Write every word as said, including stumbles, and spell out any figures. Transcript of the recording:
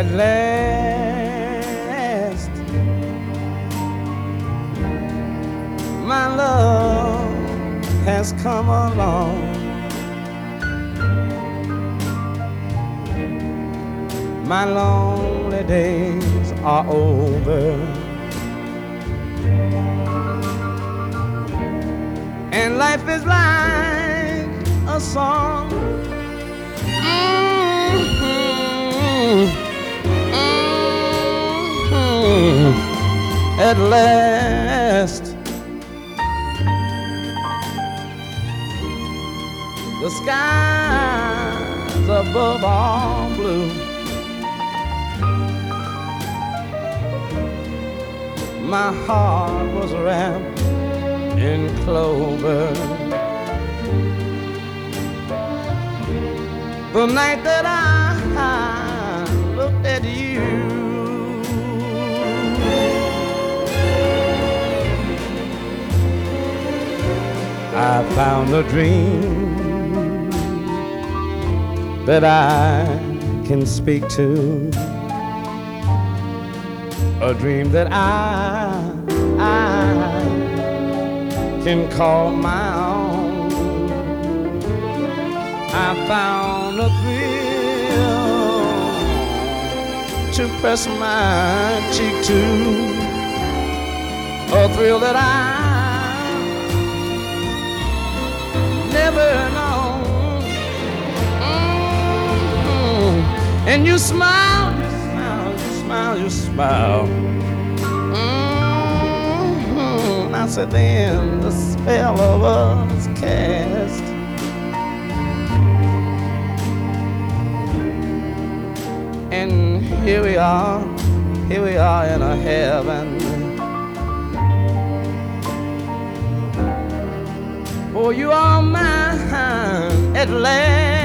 At last, my love has come along. My lonely days are over, and life is like a song. Mm-hmm. Mm-hmm. At last, the skies above are blue. My heart was wrapped in clover the night that I looked at you. I found a dream that I can speak to, a dream that I, I can call my own. I found a thrill to press my cheek to, a thrill that I never known. Mm-hmm. And you smile, you smile, you smile, you smile. Mm-hmm. I said, then the spell of us cast. And here we are, here we are in a heaven. Oh, you are mine at last.